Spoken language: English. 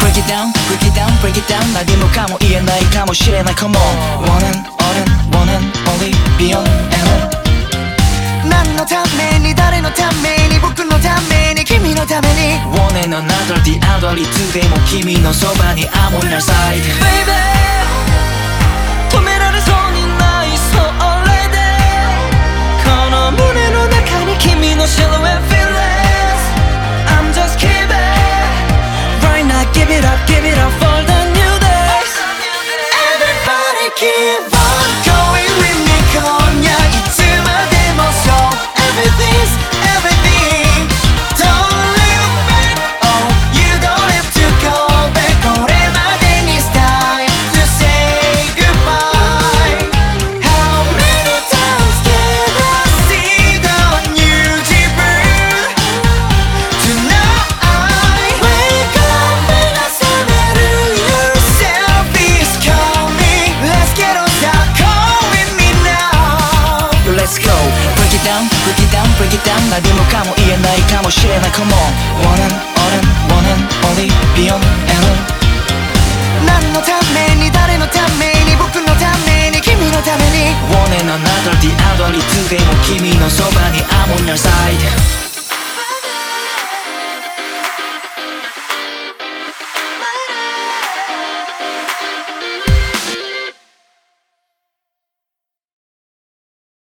break it down, break it down, break it down.何もかも言えないかもしれない Come on, one and only beyond and 何のために誰のために僕のために君のために One and another the other いつでも君のそばに I'm on your side Baby 止められそうにないそれでこの胸の中に君の silhouette feelings I'm just keeping right now give it up for the new days Everybody keep on going with me 今夜いつまでも So everything's everything Don't look back Oh you don't have to go back これまでに It's time to say goodbye How many times can I see the new zipper Tonight Wake up 目が覚める Yourself is calling Let's get on start Call with me now Let's go break it down, break it down, break it down 何もかも言えないかもしれない Come on, one and only beyond and 何のために誰のために僕のために君のために One and another the other いつでも君のそばに I'm on your side